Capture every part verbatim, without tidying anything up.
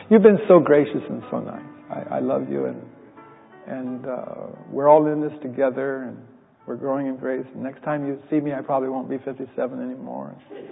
You've been so gracious and so nice. I, I love you, and and uh, we're all in this together, and we're growing in grace. And next time you see me, I probably won't be fifty-seven anymore.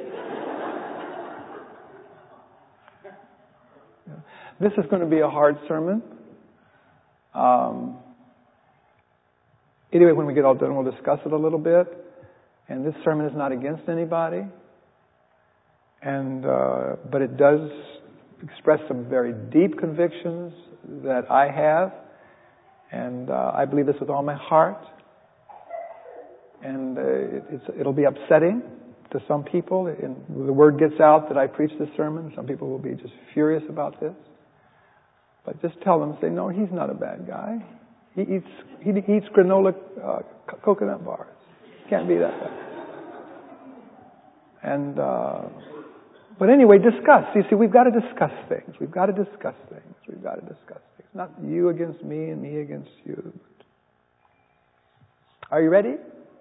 This is going to be a hard sermon. Um, anyway, when we get all done, we'll discuss it a little bit. And this sermon is not against anybody. And uh, but it does express some very deep convictions that I have. And uh, I believe this with all my heart. And uh, it, it's, it'll be upsetting to some people. And the word gets out that I preach this sermon. Some people will be just furious about this. But just tell them, say, no, he's not a bad guy. He eats he eats granola uh, co- coconut bars. Can't be that bad. And uh, but anyway, discuss. You see, we've got to discuss things. We've got to discuss things. We've got to discuss things. Not you against me and me against you. Are you ready?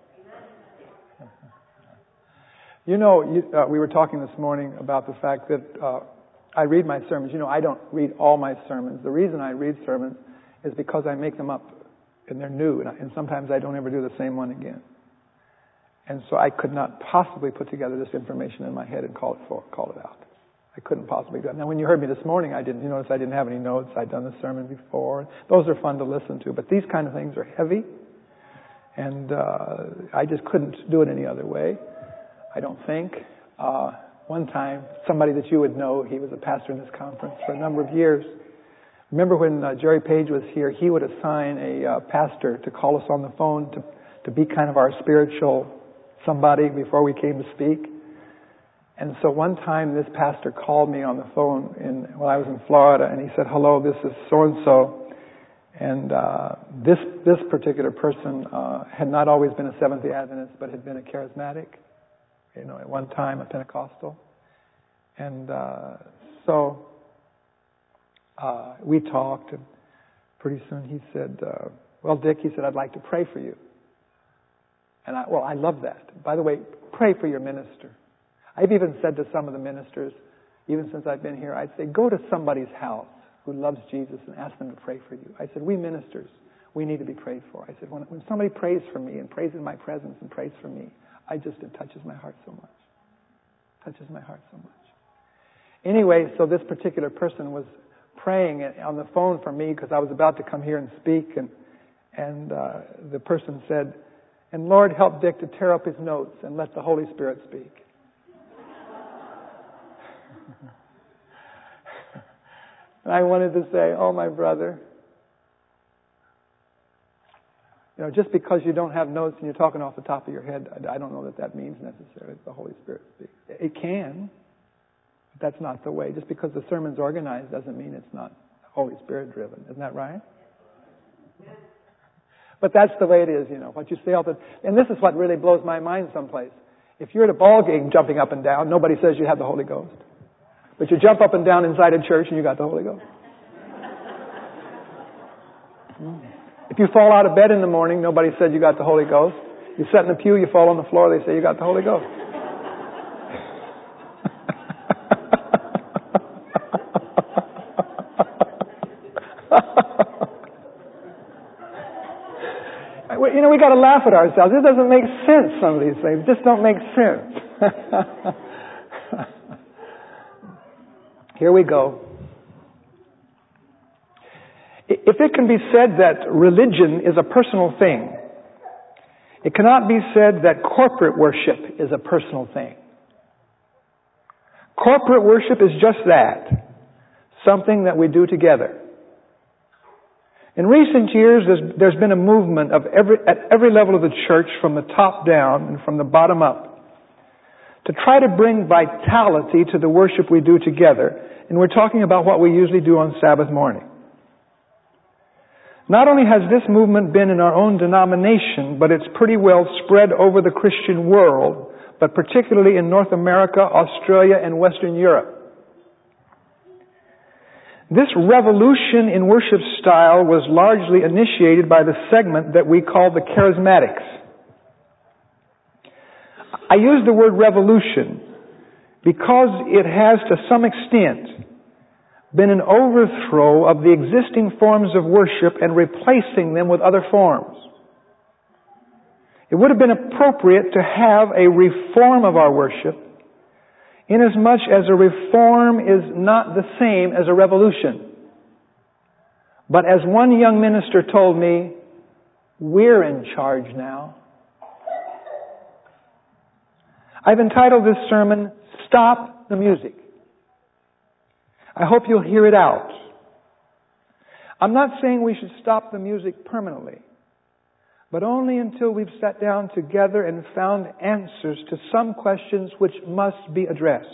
You know, you, uh, we were talking this morning about the fact that uh, I read my sermons. You know, I don't read all my sermons. The reason I read sermons is because I make them up and they're new, and, I, and sometimes I don't ever do the same one again. And so I could not possibly put together this information in my head and call it for, call it out. I couldn't possibly do it. Now, when you heard me this morning, I didn't. You notice I didn't have any notes. I'd done the sermon before. Those are fun to listen to, but these kind of things are heavy, and uh, I just couldn't do it any other way. I don't think. Uh, one time, somebody that you would know, he was a pastor in this conference for a number of years. Remember when uh, Jerry Page was here, he would assign a uh, pastor to call us on the phone to, to be kind of our spiritual somebody before we came to speak. And so one time this pastor called me on the phone in, while I was in Florida, and he said, hello, this is so-and-so. And uh, this this particular person uh, had not always been a Seventh-day Adventist, but had been a charismatic. You know, at one time a Pentecostal. And uh, so uh, we talked, and pretty soon he said, uh, well, Dick, he said, I'd like to pray for you. And I, well, I love that. By the way, pray for your minister. I've even said to some of the ministers, even since I've been here, I'd say, go to somebody's house who loves Jesus and ask them to pray for you. I said, we ministers, we need to be prayed for. I said, when, when somebody prays for me and prays in my presence and prays for me, I just, it touches my heart so much. Touches my heart so much. Anyway, so this particular person was praying on the phone for me because I was about to come here and speak, and and uh, the person said, and Lord, help Dick to tear up his notes and let the Holy Spirit speak. And I wanted to say, oh, my brother, you know, just because you don't have notes and you're talking off the top of your head, I don't know that that means necessarily that the Holy Spirit speaks. It can, but that's not the way. Just because the sermon's organized doesn't mean it's not Holy Spirit driven. Isn't that right? But that's the way it is, you know. What you say all the, and this is what really blows my mind someplace. If you're at a ball game jumping up and down, nobody says you have the Holy Ghost. But you jump up and down inside a church and you got the Holy Ghost. Mm. If you fall out of bed in the morning, nobody said you got the Holy Ghost. You sit in the pew, you fall on the floor, they say you got the Holy Ghost. You know, we got to laugh at ourselves. It doesn't make sense, some of these things. It just don't make sense. Here we go. If it can be said that religion is a personal thing, it cannot be said that corporate worship is a personal thing. Corporate worship is just that, something that we do together. In recent years, there's, there's been a movement of every, at every level of the church, from the top down and from the bottom up, to try to bring vitality to the worship we do together. And we're talking about what we usually do on Sabbath morning. Not only has this movement been in our own denomination, but it's pretty well spread over the Christian world, but particularly in North America, Australia, and Western Europe. This revolution in worship style was largely initiated by the segment that we call the Charismatics. I use the word revolution because it has to some extent been an overthrow of the existing forms of worship and replacing them with other forms. It would have been appropriate to have a reform of our worship, inasmuch as a reform is not the same as a revolution. But as one young minister told me, we're in charge now. I've entitled this sermon, Stop the Music. I hope you'll hear it out. I'm not saying we should stop the music permanently, but only until we've sat down together and found answers to some questions which must be addressed.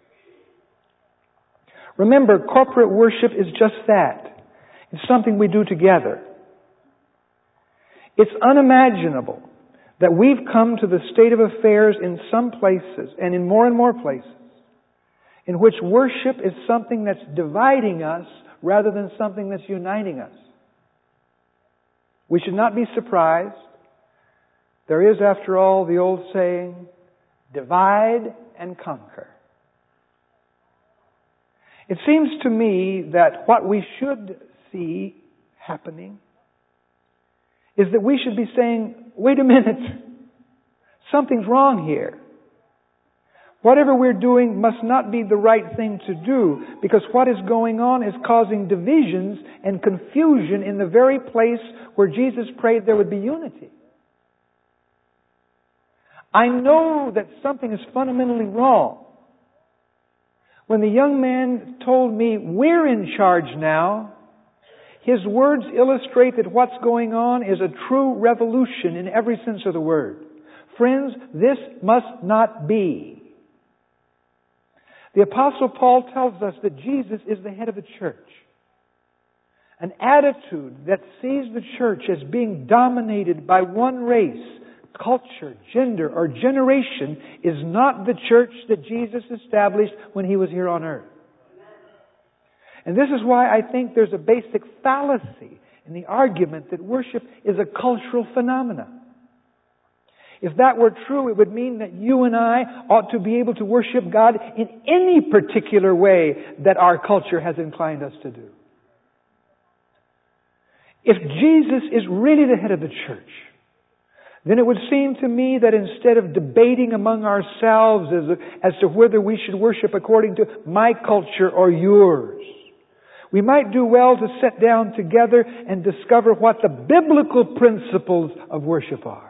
Remember, corporate worship is just that. It's something we do together. It's unimaginable that we've come to the state of affairs in some places, and in more and more places, in which worship is something that's dividing us rather than something that's uniting us. We should not be surprised. There is, after all, the old saying, divide and conquer. It seems to me that what we should see happening is that we should be saying, wait a minute, something's wrong here. Whatever we're doing must not be the right thing to do, because what is going on is causing divisions and confusion in the very place where Jesus prayed there would be unity. I know that something is fundamentally wrong. When the young man told me, we're in charge now, his words illustrate that what's going on is a true revolution in every sense of the word. Friends, this must not be. The Apostle Paul tells us that Jesus is the head of the church. An attitude that sees the church as being dominated by one race, culture, gender, or generation is not the church that Jesus established when He was here on earth. And this is why I think there's a basic fallacy in the argument that worship is a cultural phenomenon. If that were true, it would mean that you and I ought to be able to worship God in any particular way that our culture has inclined us to do. If Jesus is really the head of the church, then it would seem to me that instead of debating among ourselves as, as to whether we should worship according to my culture or yours, we might do well to sit down together and discover what the biblical principles of worship are.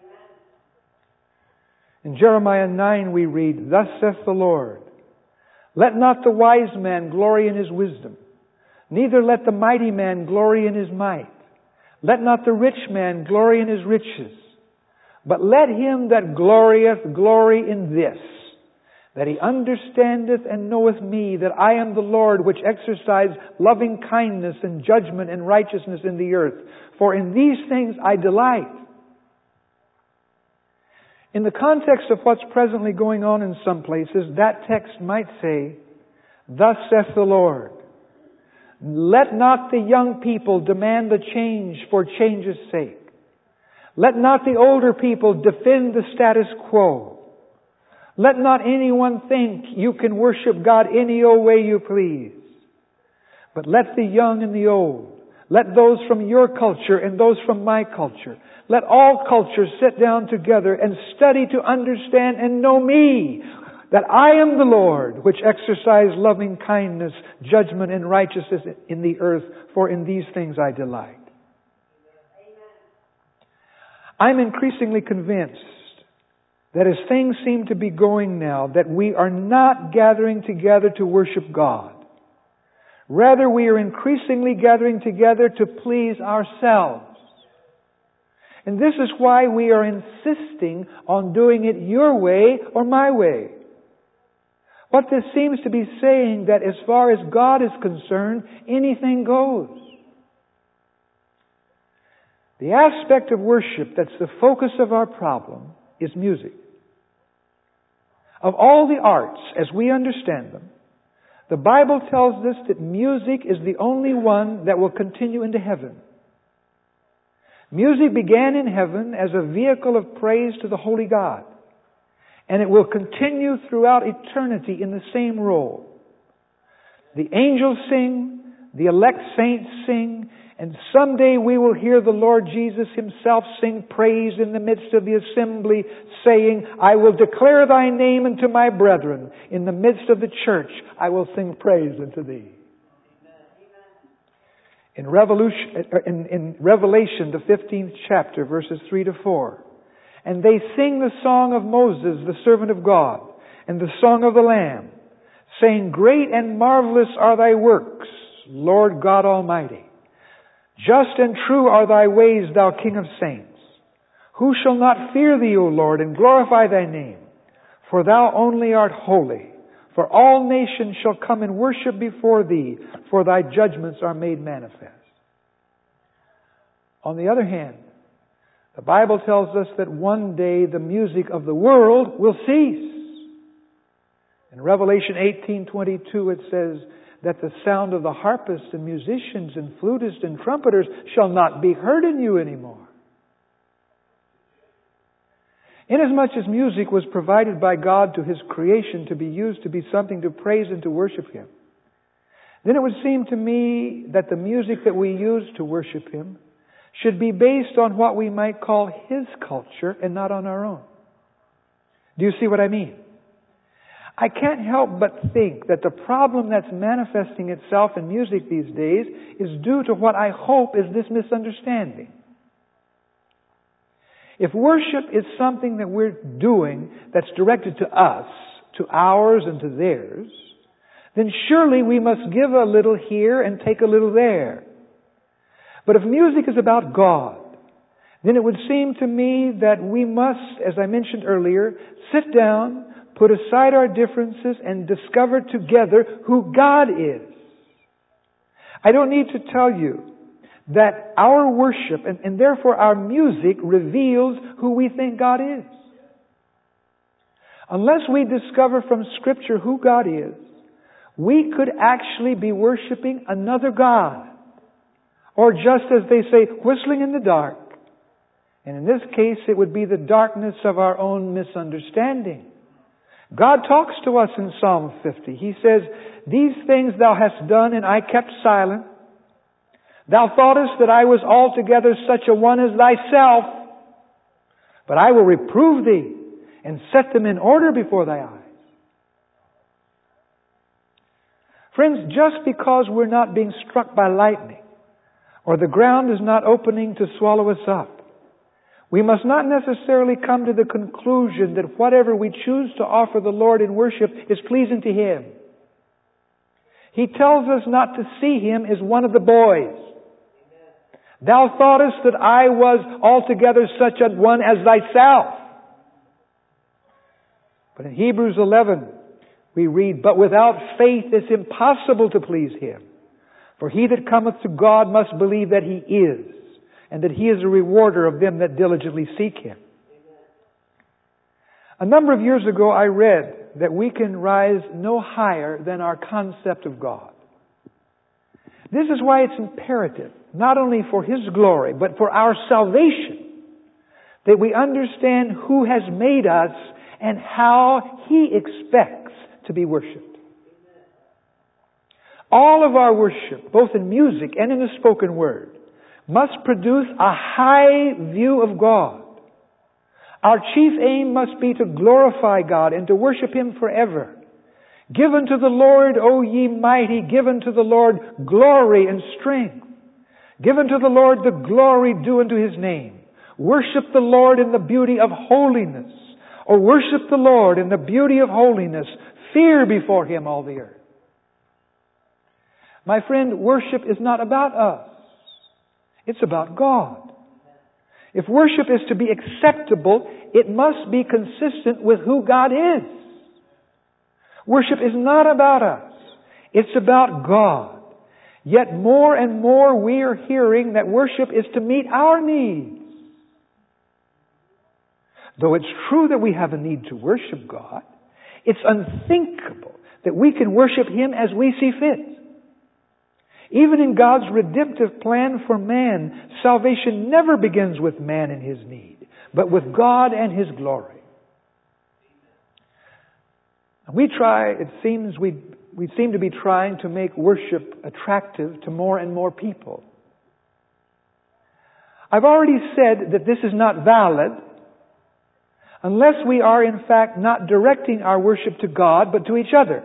In Jeremiah nine we read, thus saith the Lord, let not the wise man glory in his wisdom, neither let the mighty man glory in his might. Let not the rich man glory in his riches, but let him that glorieth glory in this, that he understandeth and knoweth me, that I am the Lord, which exercise loving kindness and judgment and righteousness in the earth. For in these things I delight. In the context of what's presently going on in some places, that text might say, thus saith the Lord, let not the young people demand the change for change's sake. Let not the older people defend the status quo. Let not anyone think you can worship God any old way you please. But let the young and the old, let those from your culture and those from my culture, let all cultures sit down together and study to understand and know me, that I am the Lord, which exercise loving kindness, judgment, and righteousness in the earth, for in these things I delight. I'm increasingly convinced that as things seem to be going now, that we are not gathering together to worship God. Rather, we are increasingly gathering together to please ourselves. And this is why we are insisting on doing it your way or my way. What this seems to be saying that as far as God is concerned, anything goes. The aspect of worship that's the focus of our problem is music. Of all the arts, as we understand them, the Bible tells us that music is the only one that will continue into heaven. Music began in heaven as a vehicle of praise to the Holy God, and it will continue throughout eternity in the same role. The angels sing, the elect saints sing, and someday we will hear the Lord Jesus Himself sing praise in the midst of the assembly, saying, I will declare Thy name unto my brethren. In the midst of the church, I will sing praise unto Thee. In Revolution, in, in Revelation, the fifteenth chapter, verses three to four, and they sing the song of Moses, the servant of God, and the song of the Lamb, saying, Great and marvelous are Thy works, Lord God Almighty. Just and true are Thy ways, Thou King of saints. Who shall not fear Thee, O Lord, and glorify Thy name? For Thou only art holy. For all nations shall come and worship before Thee, for Thy judgments are made manifest. On the other hand, the Bible tells us that one day the music of the world will cease. In Revelation eighteen twenty-two it says that the sound of the harpists and musicians and flutists and trumpeters shall not be heard in you anymore. Inasmuch as music was provided by God to His creation to be used to be something to praise and to worship Him, then it would seem to me that the music that we use to worship Him should be based on what we might call His culture and not on our own. Do you see what I mean? I can't help but think that the problem that's manifesting itself in music these days is due to what I hope is this misunderstanding. If worship is something that we're doing that's directed to us, to ours and to theirs, then surely we must give a little here and take a little there. But if music is about God, then it would seem to me that we must, as I mentioned earlier, sit down, put aside our differences, and discover together who God is. I don't need to tell you that our worship and, and therefore our music reveals who we think God is. Unless we discover from Scripture who God is, we could actually be worshiping another God. Or just as they say, whistling in the dark. And in this case, it would be the darkness of our own misunderstanding. God talks to us in Psalm fifty. He says, These things thou hast done, and I kept silent. Thou thoughtest that I was altogether such a one as thyself. But I will reprove thee, and set them in order before thy eyes. Friends, just because we're not being struck by lightning, or the ground is not opening to swallow us up, we must not necessarily come to the conclusion that whatever we choose to offer the Lord in worship is pleasing to Him. He tells us not to see Him as one of the boys. Thou thoughtest that I was altogether such a one as thyself. But in Hebrews eleven, we read, But without faith it's impossible to please Him. For he that cometh to God must believe that He is, and that He is a rewarder of them that diligently seek Him. A number of years ago I read that we can rise no higher than our concept of God. This is why it's imperative, not only for His glory, but for our salvation, that we understand who has made us and how He expects to be worshipped. All of our worship, both in music and in the spoken word, must produce a high view of God. Our chief aim must be to glorify God and to worship Him forever. Give unto the Lord, O ye mighty, give unto the Lord glory and strength. Give unto the Lord the glory due unto His name. Worship the Lord in the beauty of holiness. Or worship the Lord in the beauty of holiness. Fear before Him all the earth. My friend, worship is not about us. It's about God. If worship is to be acceptable, it must be consistent with who God is. Worship is not about us. It's about God. Yet more and more we are hearing that worship is to meet our needs. Though it's true that we have a need to worship God, it's unthinkable that we can worship Him as we see fit. Even in God's redemptive plan for man, salvation never begins with man and his need, but with God and His glory. We try, it seems we we seem to be trying to make worship attractive to more and more people. I've already said that this is not valid unless we are in fact not directing our worship to God but to each other.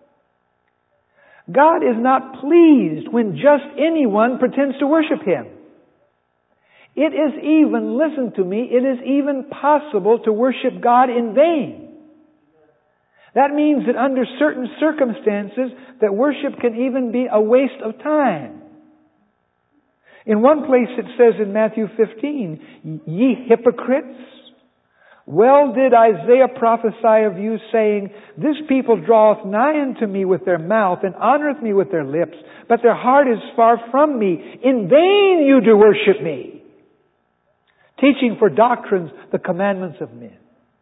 God is not pleased when just anyone pretends to worship Him. It is even, listen to me, it is even possible to worship God in vain. That means that under certain circumstances, that worship can even be a waste of time. In one place it says in Matthew fifteen, "Ye hypocrites, well did Isaiah prophesy of you, saying, This people draweth nigh unto me with their mouth, and honoreth me with their lips, but their heart is far from me. In vain you do worship me, teaching for doctrines the commandments of men."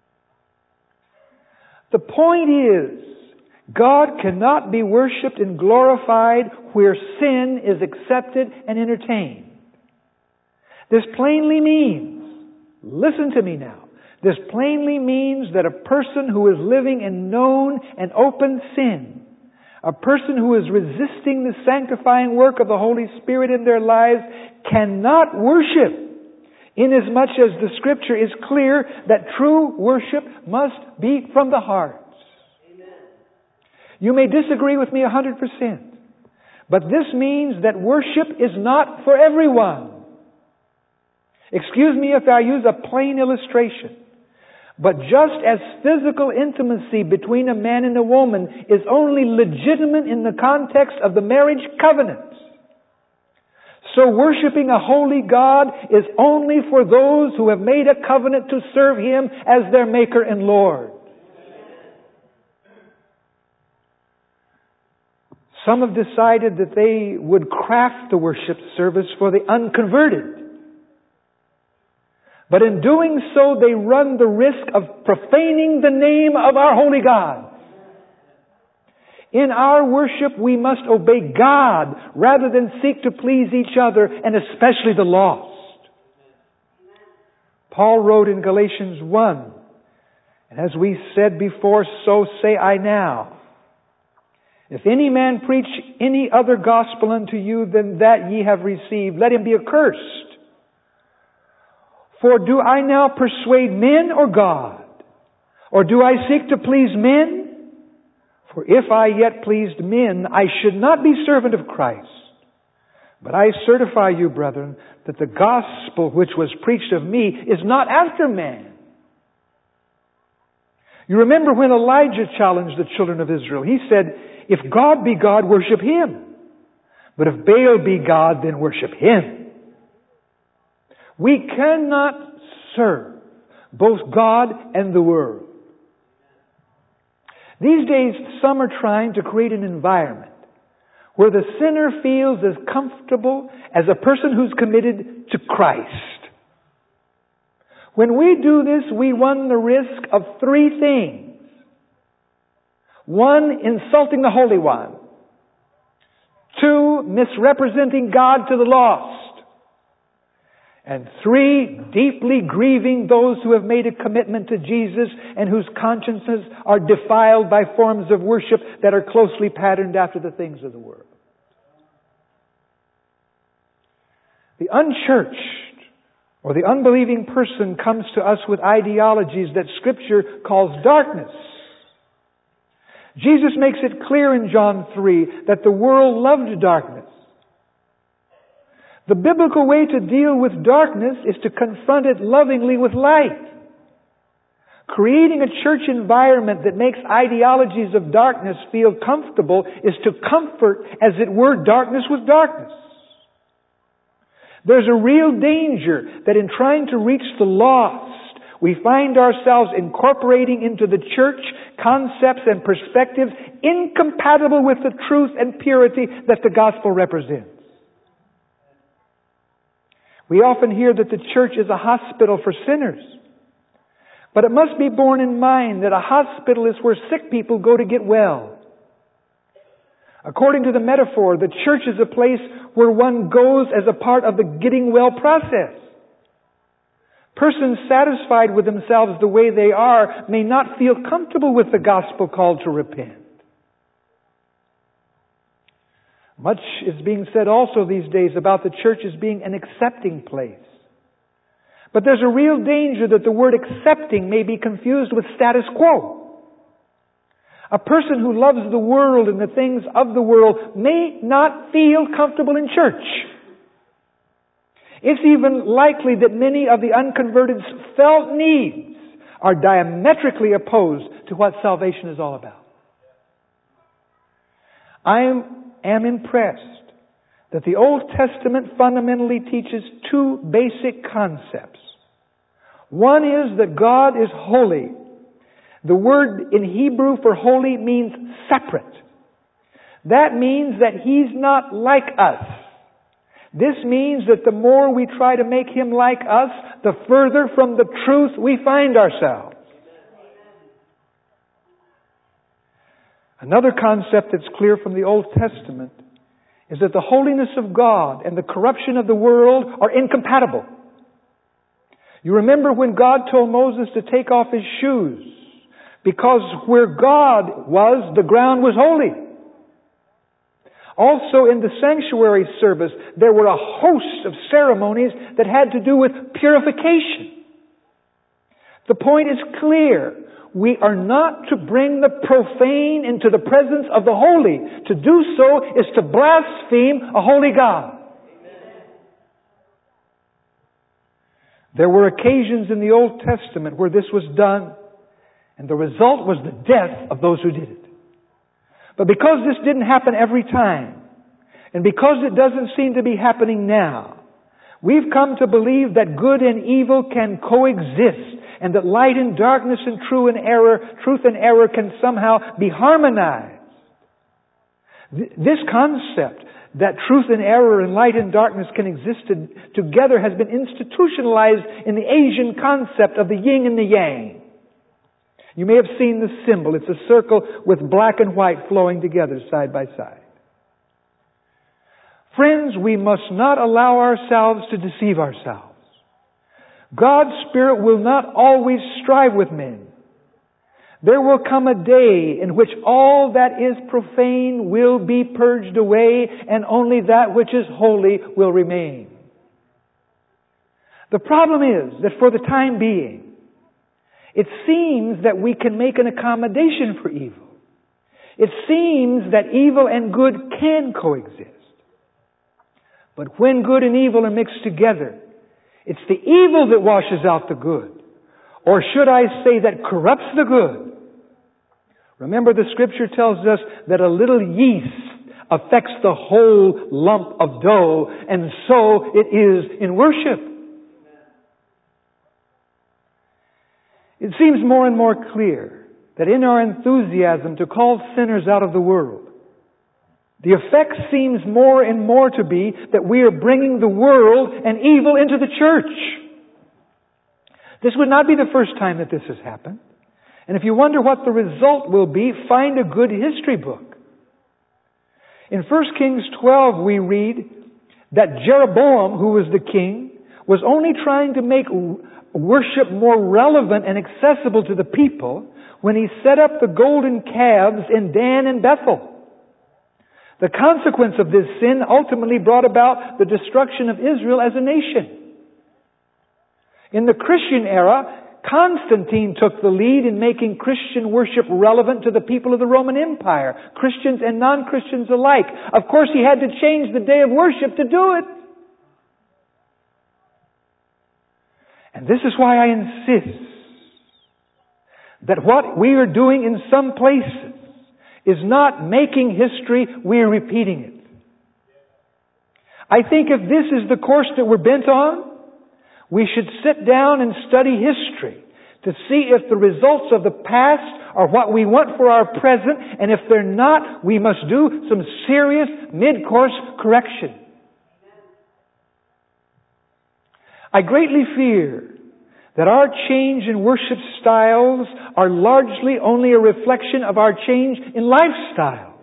The point is, God cannot be worshipped and glorified where sin is accepted and entertained. This plainly means, listen to me now, this plainly means that a person who is living in known and open sin, a person who is resisting the sanctifying work of the Holy Spirit in their lives, cannot worship, inasmuch as the Scripture is clear that true worship must be from the heart. Amen. You may disagree with me a hundred percent, but this means that worship is not for everyone. Excuse me if I use a plain illustration, but just as physical intimacy between a man and a woman is only legitimate in the context of the marriage covenant, so worshiping a holy God is only for those who have made a covenant to serve Him as their Maker and Lord. Some have decided that they would craft the worship service for the unconverted. But in doing so, they run the risk of profaning the name of our holy God. In our worship, we must obey God rather than seek to please each other, and especially the lost. Paul wrote in Galatians one, "And as we said before, so say I now. If any man preach any other gospel unto you than that ye have received, let him be accursed. For do I now persuade men or God? Or do I seek to please men? For if I yet pleased men, I should not be servant of Christ. But I certify you, brethren, that the gospel which was preached of me is not after man." You remember when Elijah challenged the children of Israel. He said, "If God be God, worship Him. But if Baal be God, then worship him." We cannot serve both God and the world. These days, some are trying to create an environment where the sinner feels as comfortable as a person who's committed to Christ. When we do this, we run the risk of three things. One, insulting the Holy One. Two, misrepresenting God to the lost. And three, deeply grieving those who have made a commitment to Jesus and whose consciences are defiled by forms of worship that are closely patterned after the things of the world. The unchurched or the unbelieving person comes to us with ideologies that Scripture calls darkness. Jesus makes it clear in John three that the world loved darkness. The biblical way to deal with darkness is to confront it lovingly with light. Creating a church environment that makes ideologies of darkness feel comfortable is to comfort, as it were, darkness with darkness. There's a real danger that in trying to reach the lost, we find ourselves incorporating into the church concepts and perspectives incompatible with the truth and purity that the gospel represents. We often hear that the church is a hospital for sinners. But it must be borne in mind that a hospital is where sick people go to get well. According to the metaphor, the church is a place where one goes as a part of the getting well process. Persons satisfied with themselves the way they are may not feel comfortable with the gospel call to repent. Much is being said also these days about the church as being an accepting place. But there's a real danger that the word accepting may be confused with status quo. A person who loves the world and the things of the world may not feel comfortable in church. It's even likely that many of the unconverted's felt needs are diametrically opposed to what salvation is all about. I am, am impressed that the Old Testament fundamentally teaches two basic concepts. One is that God is holy. The word in Hebrew for holy means separate. That means that He's not like us. This means that the more we try to make Him like us, the further from the truth we find ourselves. Another concept that's clear from the Old Testament is that the holiness of God and the corruption of the world are incompatible. You remember when God told Moses to take off his shoes because where God was, the ground was holy. Also in the sanctuary service, there were a host of ceremonies that had to do with purification. The point is clear. We are not to bring the profane into the presence of the holy. To do so is to blaspheme a holy God. Amen. There were occasions in the Old Testament where this was done, and the result was the death of those who did it. But because this didn't happen every time, and because it doesn't seem to be happening now, we've come to believe that good and evil can coexist, and that light and darkness and true and error, truth and error can somehow be harmonized. This concept that truth and error and light and darkness can exist together has been institutionalized in the Asian concept of the yin and the yang. You may have seen the symbol. It's a circle with black and white flowing together side by side. Friends, we must not allow ourselves to deceive ourselves. God's Spirit will not always strive with men. There will come a day in which all that is profane will be purged away, and only that which is holy will remain. The problem is that for the time being, it seems that we can make an accommodation for evil. It seems that evil and good can coexist. But when good and evil are mixed together, it's the evil that washes out the good. Or should I say that corrupts the good? Remember, the Scripture tells us that a little yeast affects the whole lump of dough, and so it is in worship. It seems more and more clear that in our enthusiasm to call sinners out of the world, the effect seems more and more to be that we are bringing the world and evil into the church. This would not be the first time that this has happened. And if you wonder what the result will be, find a good history book. In First Kings twelve we read that Jeroboam, who was the king, was only trying to make worship more relevant and accessible to the people when he set up the golden calves in Dan and Bethel. The consequence of this sin ultimately brought about the destruction of Israel as a nation. In the Christian era, Constantine took the lead in making Christian worship relevant to the people of the Roman Empire, Christians and non-Christians alike. Of course, he had to change the day of worship to do it. And this is why I insist that what we are doing in some places is not making history, we're repeating it. I think if this is the course that we're bent on, we should sit down and study history to see if the results of the past are what we want for our present, and if they're not, we must do some serious mid-course correction. I greatly fear that our change in worship styles are largely only a reflection of our change in lifestyles.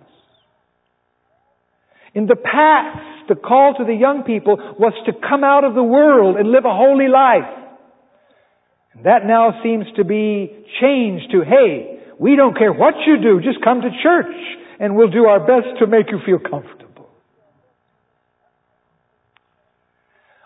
In the past, the call to the young people was to come out of the world and live a holy life. And that now seems to be changed to, hey, we don't care what you do, just come to church and we'll do our best to make you feel comfortable.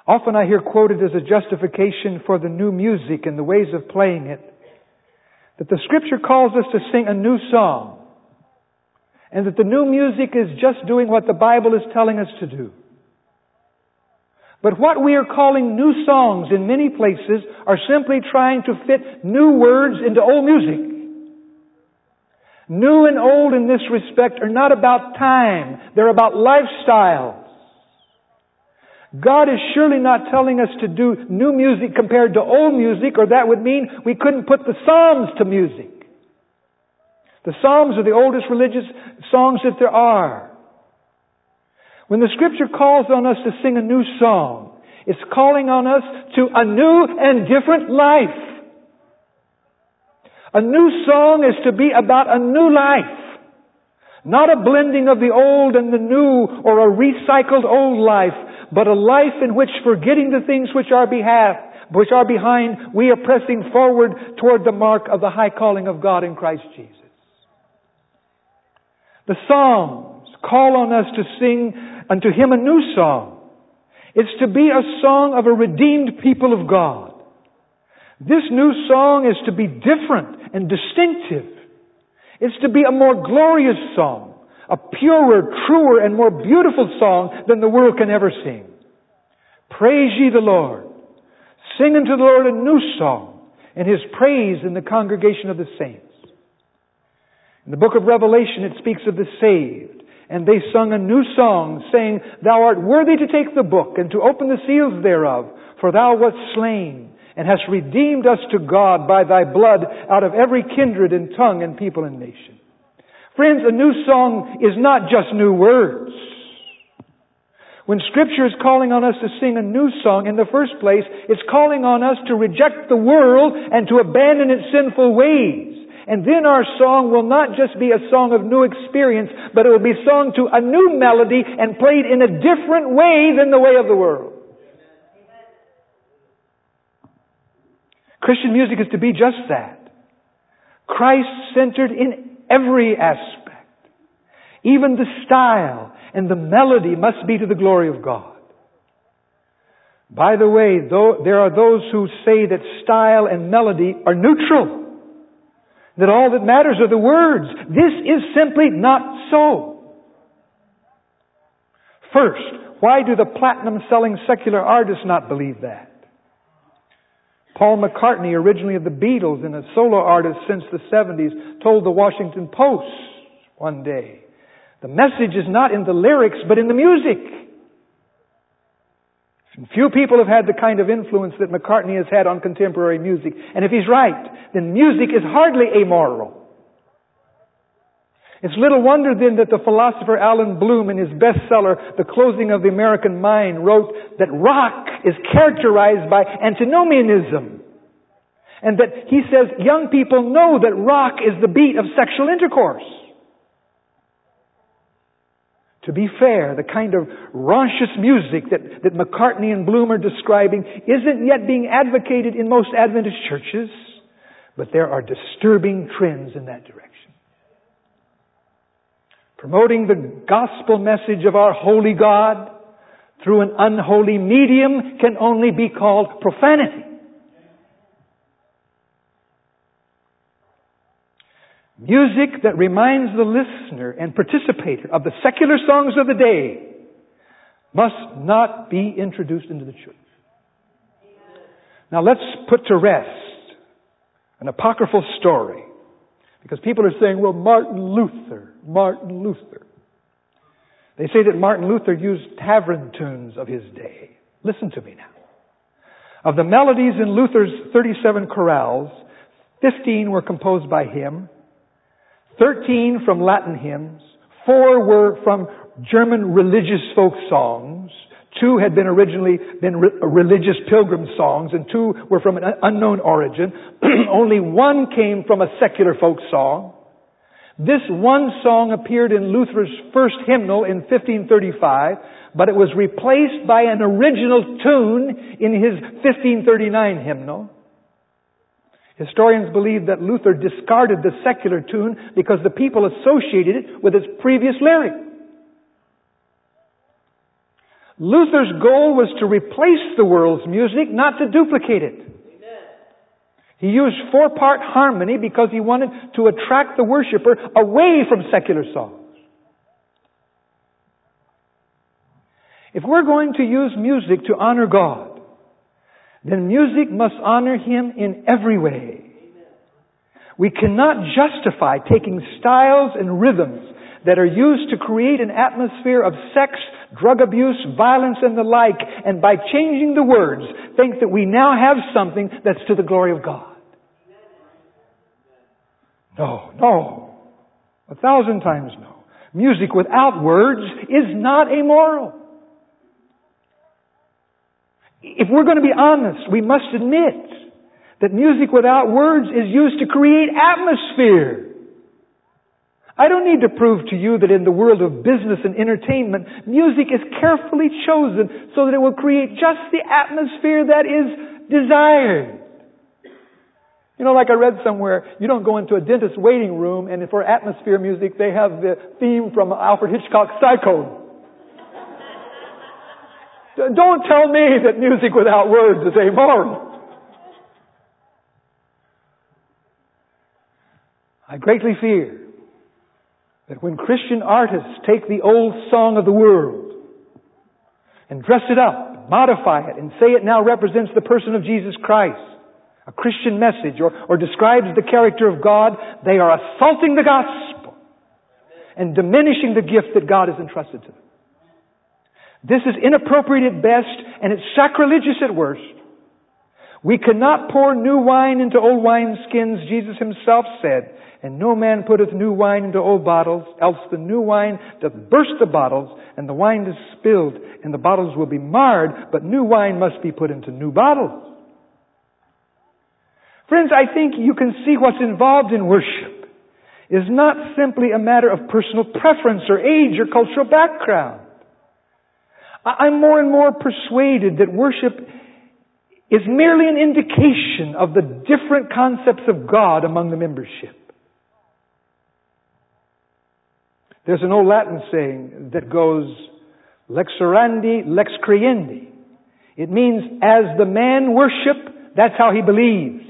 Often I hear quoted as a justification for the new music and the ways of playing it, that the Scripture calls us to sing a new song, and that the new music is just doing what the Bible is telling us to do. But what we are calling new songs in many places are simply trying to fit new words into old music. New and old in this respect are not about time. They're about lifestyles. God is surely not telling us to do new music compared to old music, or that would mean we couldn't put the Psalms to music. The Psalms are the oldest religious songs that there are. When the Scripture calls on us to sing a new song, it's calling on us to a new and different life. A new song is to be about a new life. Not a blending of the old and the new, or a recycled old life, but a life in which, forgetting the things which are behalf, which are behind, we are pressing forward toward the mark of the high calling of God in Christ Jesus. The Psalms call on us to sing unto Him a new song. It's to be a song of a redeemed people of God. This new song is to be different and distinctive. It's to be a more glorious song, a purer, truer, and more beautiful song than the world can ever sing. Praise ye the Lord. Sing unto the Lord a new song, and His praise in the congregation of the saints. In the book of Revelation it speaks of the saved, and they sung a new song, saying, Thou art worthy to take the book, and to open the seals thereof, for Thou wast slain, and hast redeemed us to God by Thy blood out of every kindred and tongue and people and nation. Friends, a new song is not just new words. When Scripture is calling on us to sing a new song, in the first place, it's calling on us to reject the world and to abandon its sinful ways. And then our song will not just be a song of new experience, but it will be sung to a new melody and played in a different way than the way of the world. Christian music is to be just that. Christ-centered in every aspect. Even the style and the melody must be to the glory of God. By the way, though, there are those who say that style and melody are neutral. That all that matters are the words. This is simply not so. First, why do the platinum-selling secular artists not believe that? Paul McCartney, originally of the Beatles and a solo artist since the seventies, told the Washington Post one day, the message is not in the lyrics, but in the music. Few people have had the kind of influence that McCartney has had on contemporary music. And if he's right, then music is hardly amoral. It's little wonder then that the philosopher Alan Bloom in his bestseller, The Closing of the American Mind, wrote that rock is characterized by antinomianism. And that he says young people know that rock is the beat of sexual intercourse. To be fair, the kind of raunchous music that, that McCartney and Bloom are describing isn't yet being advocated in most Adventist churches, but there are disturbing trends in that direction. Promoting the gospel message of our holy God through an unholy medium can only be called profanity. Music that reminds the listener and participator of the secular songs of the day must not be introduced into the church. Now let's put to rest an apocryphal story. Because people are saying, well, Martin Luther, Martin Luther. They say that Martin Luther used tavern tunes of his day. Listen to me now. Of the melodies in Luther's thirty-seven chorales, fifteen were composed by him, thirteen from Latin hymns, four were from German religious folk songs, two had been originally been re- religious pilgrim songs, and two were from an unknown origin. Only one came from a secular folk song. This one song appeared in Luther's first hymnal in fifteen thirty-five, but it was replaced by an original tune in his fifteen thirty-nine hymnal. Historians believe that Luther discarded the secular tune because the people associated it with its previous lyric. Luther's goal was to replace the world's music, not to duplicate it. He used four-part harmony because he wanted to attract the worshiper away from secular songs. If we're going to use music to honor God, then music must honor Him in every way. We cannot justify taking styles and rhythms that are used to create an atmosphere of sex, drug abuse, violence, and the like, and by changing the words, think that we now have something that's to the glory of God. No, no. A thousand times no. Music without words is not amoral. If we're going to be honest, we must admit that music without words is used to create atmosphere. I don't need to prove to you that in the world of business and entertainment, music is carefully chosen so that it will create just the atmosphere that is desired. You know, like I read somewhere, you don't go into a dentist's waiting room and for atmosphere music they have the theme from Alfred Hitchcock's Psycho. Don't tell me that music without words is amoral. I greatly fear that when Christian artists take the old song of the world and dress it up, modify it, and say it now represents the person of Jesus Christ, a Christian message, or, or describes the character of God, they are assaulting the gospel and diminishing the gift that God has entrusted to them. This is inappropriate at best, and it's sacrilegious at worst. We cannot pour new wine into old wineskins, Jesus Himself said, and no man putteth new wine into old bottles, else the new wine doth burst the bottles, and the wine is spilled, and the bottles will be marred, but new wine must be put into new bottles. Friends, I think you can see what's involved in worship is not simply a matter of personal preference or age or cultural background. I'm more and more persuaded that worship is merely an indication of the different concepts of God among the membership. There's an old Latin saying that goes, lex orandi, lex credendi. It means, as the man worship, that's how he believes.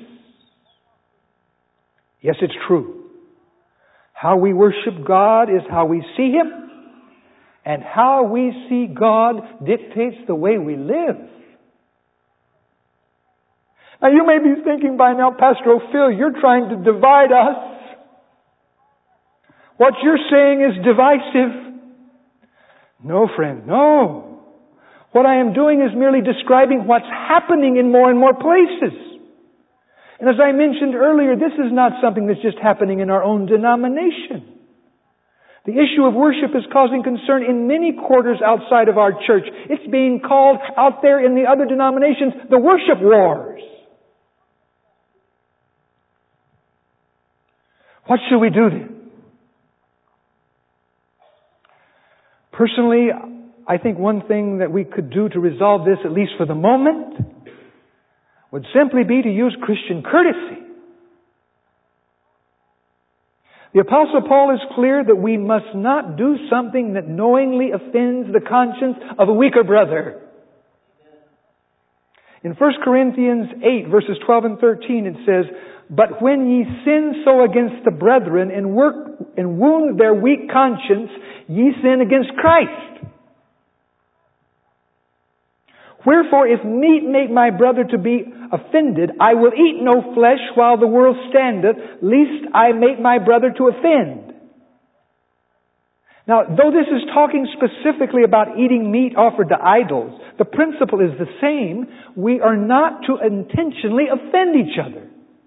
Yes, it's true. How we worship God is how we see Him. And how we see God dictates the way we live. Now you may be thinking by now, Pastor Phil, you're trying to divide us. What you're saying is divisive. No, friend, no. What I am doing is merely describing what's happening in more and more places. And as I mentioned earlier, this is not something that's just happening in our own denomination. The issue of worship is causing concern in many quarters outside of our church. It's being called out there in the other denominations the worship wars. What should we do then? Personally, I think one thing that we could do to resolve this, at least for the moment, would simply be to use Christian courtesy. The Apostle Paul is clear that we must not do something that knowingly offends the conscience of a weaker brother. In First Corinthians eight, verses twelve and thirteen, it says, "But when ye sin so against the brethren and work and wound their weak conscience, ye sin against Christ. Wherefore, if meat make my brother to be offended, I will eat no flesh while the world standeth, lest I make my brother to offend." Now, though this is talking specifically about eating meat offered to idols, the principle is the same. We are not to intentionally offend each other.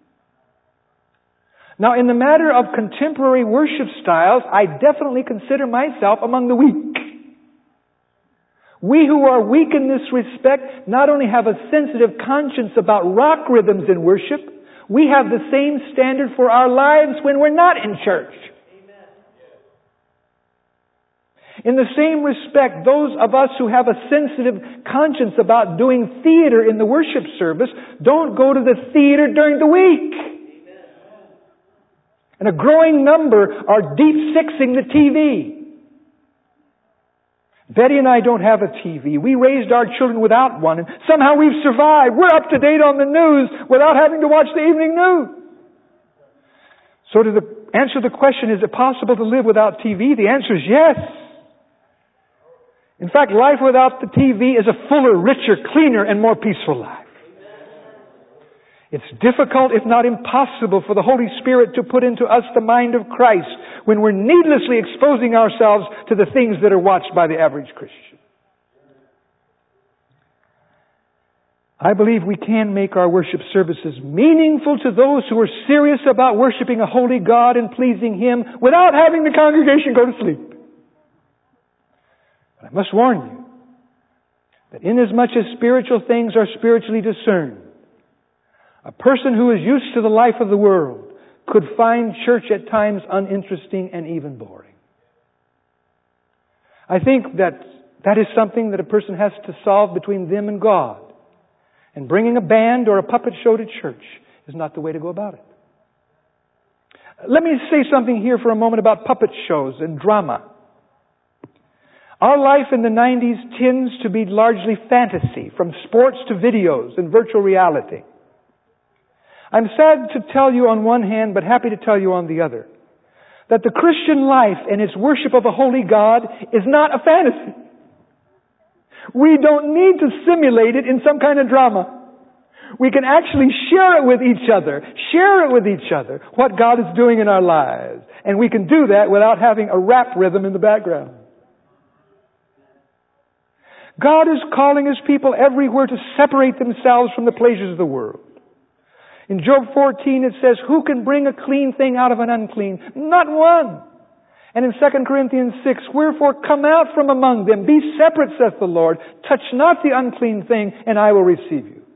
Now, in the matter of contemporary worship styles, I definitely consider myself among the weak. We who are weak in this respect not only have a sensitive conscience about rock rhythms in worship, we have the same standard for our lives when we're not in church. In the same respect, those of us who have a sensitive conscience about doing theater in the worship service don't go to the theater during the week. And a growing number are deep sixing the T V. Betty and I don't have a T V. We raised our children without one, and somehow we've survived. We're up to date on the news without having to watch the evening news. So to the, answer the question, is it possible to live without T V? The answer is yes. In fact, life without the T V is a fuller, richer, cleaner, and more peaceful life. It's difficult, if not impossible, for the Holy Spirit to put into us the mind of Christ when we're needlessly exposing ourselves to the things that are watched by the average Christian. I believe we can make our worship services meaningful to those who are serious about worshiping a holy God and pleasing Him without having the congregation go to sleep. But I must warn you that inasmuch as spiritual things are spiritually discerned, a person who is used to the life of the world could find church at times uninteresting and even boring. I think that that is something that a person has to solve between them and God. And bringing a band or a puppet show to church is not the way to go about it. Let me say something here for a moment about puppet shows and drama. Our life in the nineties tends to be largely fantasy, from sports to videos and virtual reality. I'm sad to tell you on one hand, but happy to tell you on the other, that the Christian life and its worship of a holy God is not a fantasy. We don't need to simulate it in some kind of drama. We can actually share it with each other, share it with each other, what God is doing in our lives. And we can do that without having a rap rhythm in the background. God is calling His people everywhere to separate themselves from the pleasures of the world. In Job fourteen it says, who can bring a clean thing out of an unclean? Not one. And in Second Corinthians six, wherefore come out from among them, be separate, saith the Lord, touch not the unclean thing, and I will receive you.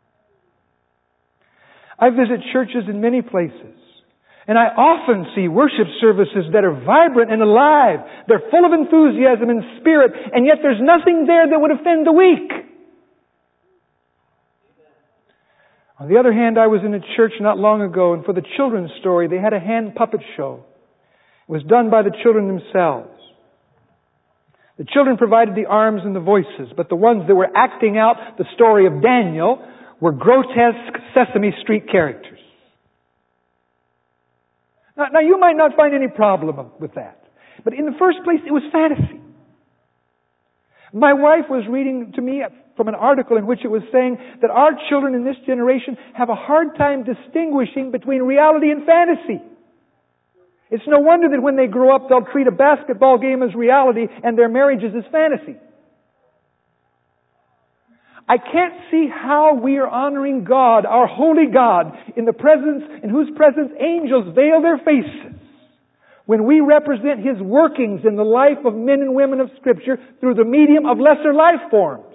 I visit churches in many places, and I often see worship services that are vibrant and alive. They're full of enthusiasm and spirit, and yet there's nothing there that would offend the weak. On the other hand, I was in a church not long ago, and for the children's story, they had a hand puppet show. It was done by the children themselves. The children provided the arms and the voices, but the ones that were acting out the story of Daniel were grotesque Sesame Street characters. Now, now you might not find any problem with that, but in the first place, it was fantasy. My wife was reading to me from an article in which it was saying that our children in this generation have a hard time distinguishing between reality and fantasy. It's no wonder that when they grow up, they'll treat a basketball game as reality and their marriages as fantasy. I can't see how we are honoring God, our holy God, in the presence, in whose presence angels veil their faces, when we represent His workings in the life of men and women of Scripture through the medium of lesser life forms.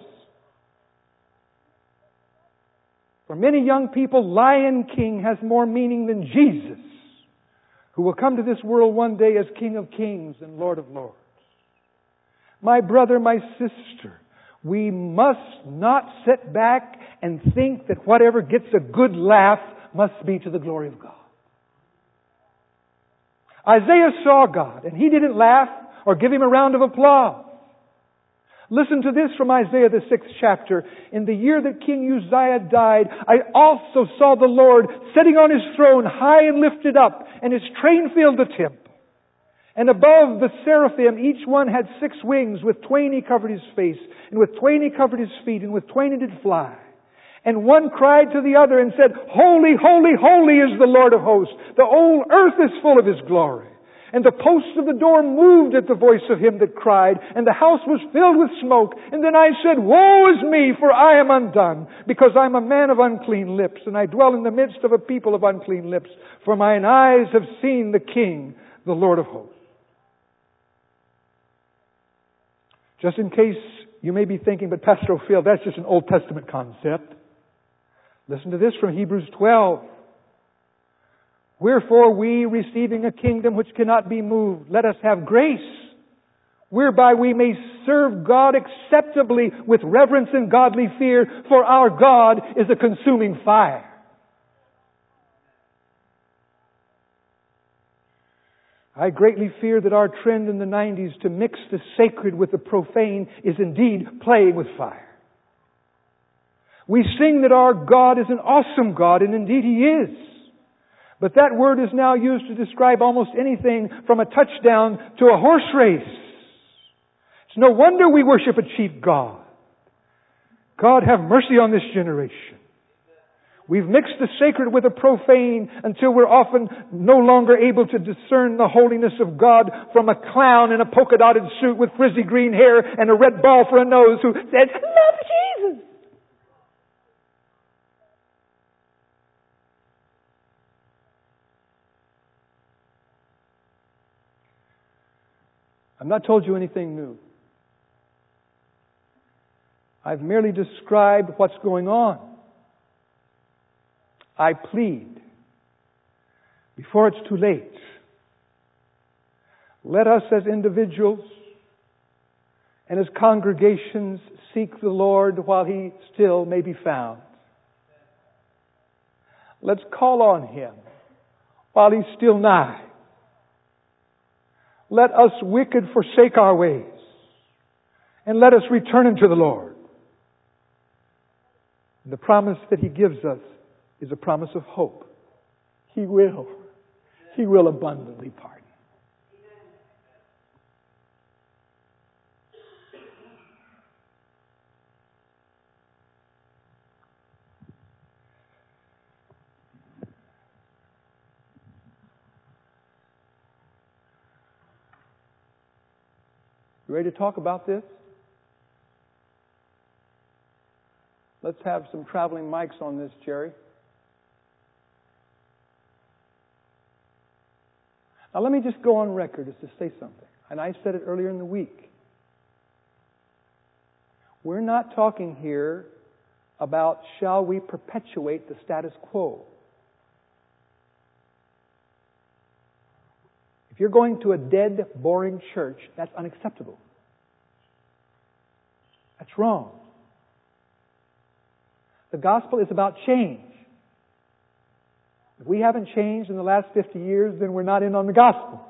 For many young people, Lion King has more meaning than Jesus, who will come to this world one day as King of Kings and Lord of Lords. My brother, my sister, we must not sit back and think that whatever gets a good laugh must be to the glory of God. Isaiah saw God, and he didn't laugh or give Him a round of applause. Listen to this from Isaiah, the sixth chapter. In the year that King Uzziah died, I also saw the Lord sitting on His throne, high and lifted up, and His train filled the temple. And above the seraphim, each one had six wings. With twain He covered His face, and with twain He covered His feet, and with twain He did fly. And one cried to the other and said, Holy, holy, holy is the Lord of hosts. The whole earth is full of His glory. And the posts of the door moved at the voice of him that cried, and the house was filled with smoke. And then I said, Woe is me, for I am undone, because I am a man of unclean lips, and I dwell in the midst of a people of unclean lips. For mine eyes have seen the King, the Lord of hosts. Just in case you may be thinking, but Pastor O'Phil, that's just an Old Testament concept. Listen to this from Hebrews twelve. Wherefore we, receiving a kingdom which cannot be moved, let us have grace, whereby we may serve God acceptably with reverence and godly fear, for our God is a consuming fire. I greatly fear that our trend in the nineties to mix the sacred with the profane is indeed playing with fire. We sing that our God is an awesome God, and indeed He is. But that word is now used to describe almost anything from a touchdown to a horse race. It's no wonder we worship a cheap God. God have mercy on this generation. We've mixed the sacred with the profane until we're often no longer able to discern the holiness of God from a clown in a polka-dotted suit with frizzy green hair and a red ball for a nose who said, "Love Jesus." I've not told you anything new. I've merely described what's going on. I plead, before it's too late, let us as individuals and as congregations seek the Lord while He still may be found. Let's call on Him while He's still nigh. Let us wicked forsake our ways, and let us return unto the Lord. And the promise that He gives us is a promise of hope. He will. He will abundantly pardon. You ready to talk about this? Let's have some traveling mics on this, Jerry. Now let me just go on record as to say something. And I said it earlier in the week. We're not talking here about shall we perpetuate the status quo. If you're going to a dead, boring church, that's unacceptable. That's wrong. The gospel is about change. If we haven't changed in the last fifty years, then we're not in on the gospel.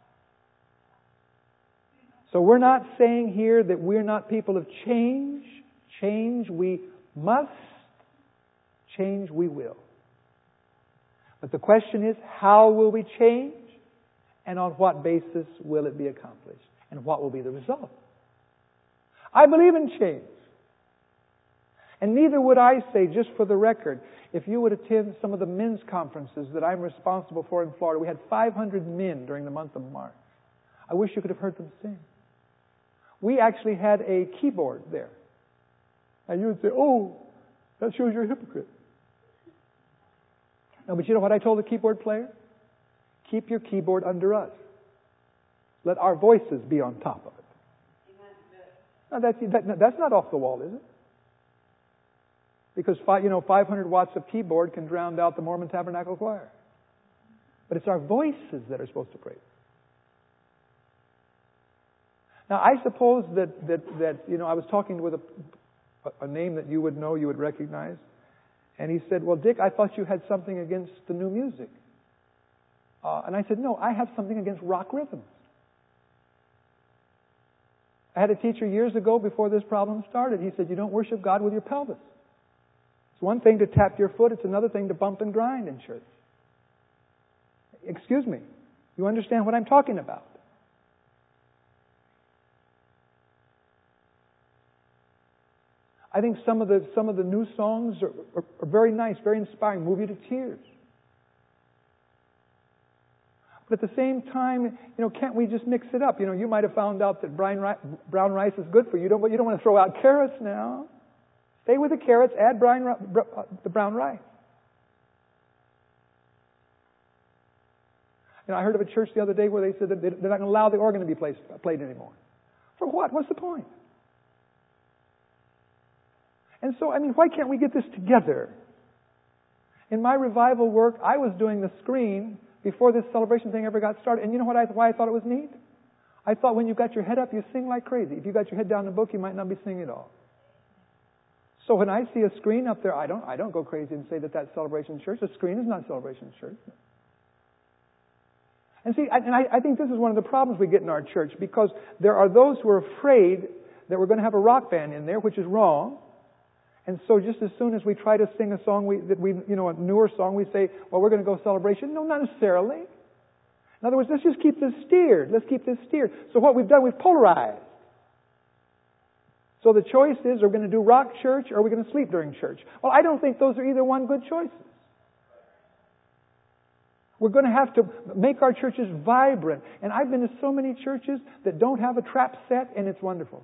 So we're not saying here that we're not people of change. Change we must. Change we will. But the question is, how will we change? And on what basis will it be accomplished? And what will be the result? I believe in change. And neither would I say, just for the record, if you would attend some of the men's conferences that I'm responsible for in Florida, we had five hundred men during the month of March. I wish you could have heard them sing. We actually had a keyboard there. And you would say, oh, that shows you're a hypocrite. No, but you know what I told the keyboard player? Keep your keyboard under us. Let our voices be on top of it. Now, that's, that, that's not off the wall, is it? Because, you know, five hundred watts of keyboard can drown out the Mormon Tabernacle Choir. But it's our voices that are supposed to praise. Now, I suppose that, that, that you know, I was talking with a, a name that you would know, you would recognize. And he said, well, Dick, I thought you had something against the new music. Uh, and I said, no, I have something against rock rhythms. I had a teacher years ago before this problem started. He said, you don't worship God with your pelvis. It's one thing to tap your foot. It's another thing to bump and grind in church. Excuse me. You understand what I'm talking about? I think some of the some of the new songs are, are, are very nice, very inspiring, move you to tears. But at the same time, you know, can't we just mix it up? You know, you might have found out that brown rice, brown rice is good for you. You don't, you don't want to throw out carrots now. Stay with the carrots, add brown, the brown rice. You know, I heard of a church the other day where they said that they're not going to allow the organ to be played, played anymore. For what? What's the point? And so, I mean, why can't we get this together? In my revival work, I was doing the screen before this celebration thing ever got started. And you know what I, why I thought it was neat? I thought when you got your head up, you sing like crazy. If you got your head down in the book, you might not be singing at all. So when I see a screen up there, I don't I don't go crazy and say that that's Celebration Church. A screen is not Celebration Church. And see, I- and I, I think this is one of the problems we get in our church, because there are those who are afraid that we're going to have a rock band in there, which is wrong. And so just as soon as we try to sing a song we, that we, you know, a newer song, we say, well, we're going to go celebration. No, not necessarily. In other words, let's just keep this steered. Let's keep this steered. So what we've done, we've polarized. So the choice is, are we going to do rock church or are we going to sleep during church? Well, I don't think those are either one good choices. We're going to have to make our churches vibrant. And I've been to so many churches that don't have a trap set, and it's wonderful.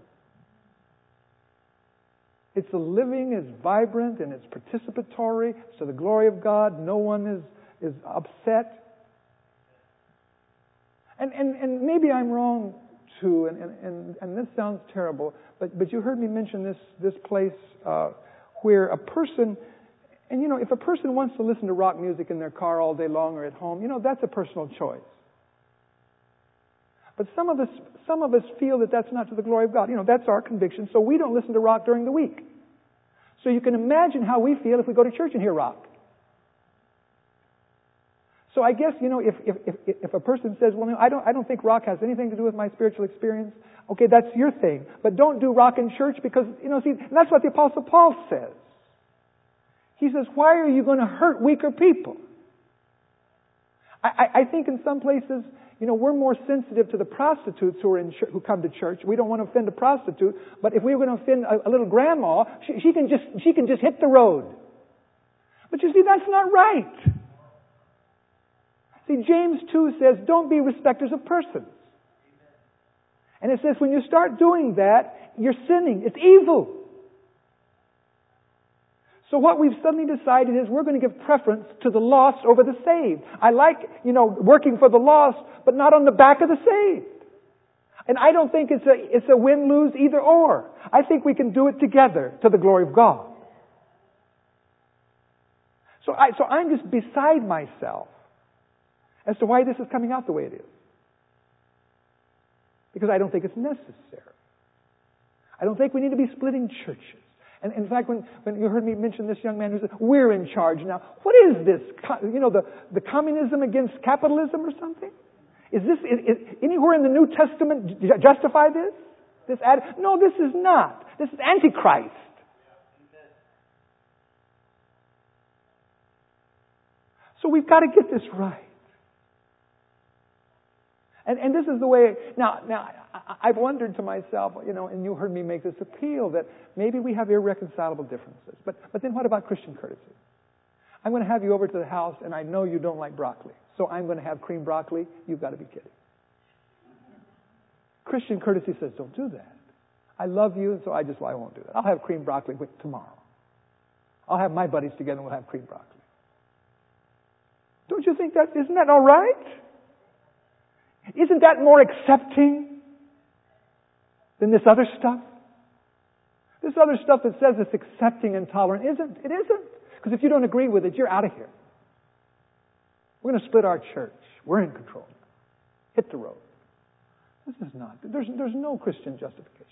It's a living, it's vibrant, and it's participatory. It's to the glory of God. No one is, is upset. And, and, and maybe I'm wrong too, and, and, and this sounds terrible, but, but you heard me mention this, this place uh, where a person, and you know, if a person wants to listen to rock music in their car all day long or at home, you know, that's a personal choice. But some of us, some of us feel that that's not to the glory of God. You know, that's our conviction, so we don't listen to rock during the week. So you can imagine how we feel if we go to church and hear rock. So I guess, you know, if if if, if a person says, well, no, I don't I don't think rock has anything to do with my spiritual experience, okay, that's your thing. But don't do rock in church because, you know, see, and that's what the Apostle Paul says. He says, why are you going to hurt weaker people? I, I, I think in some places, you know, we're more sensitive to the prostitutes who are in ch- who come to church. We don't want to offend a prostitute, but if we were going to offend a, a little grandma, she, she can just she can just hit the road. But you see, that's not right. See, James two says, don't be respecters of persons. And it says, when you start doing that, you're sinning. It's evil. So what we've suddenly decided is we're going to give preference to the lost over the saved. I like, you know, working for the lost, but not on the back of the saved. And I don't think it's a, it's a win-lose either or. I think we can do it together to the glory of God. So, I, so I'm just beside myself as to why this is coming out the way it is. Because I don't think it's necessary. I don't think we need to be splitting churches. And in fact, when, when you heard me mention this young man who said, we're in charge now. What is this? You know, the, the communism against capitalism or something? Is this, is, is anywhere in the New Testament justify this? This ad? No, this is not. This is Antichrist. So we've got to get this right. And, and this is the way, now, now, I've wondered to myself, you know, and you heard me make this appeal that maybe we have irreconcilable differences. But, but then what about Christian courtesy? I'm going to have you over to the house and I know you don't like broccoli. So I'm going to have cream broccoli. You've got to be kidding. Christian courtesy says, don't do that. I love you, and so I just, well, I won't do that. I'll have cream broccoli with tomorrow. I'll have my buddies together and we'll have cream broccoli. Don't you think that, isn't that all right? Isn't that more accepting than this other stuff? This other stuff that says it's accepting and tolerant isn't. It isn't. Because if you don't agree with it, you're out of here. We're going to split our church. We're in control. Hit the road. This is not. There's, there's no Christian justification.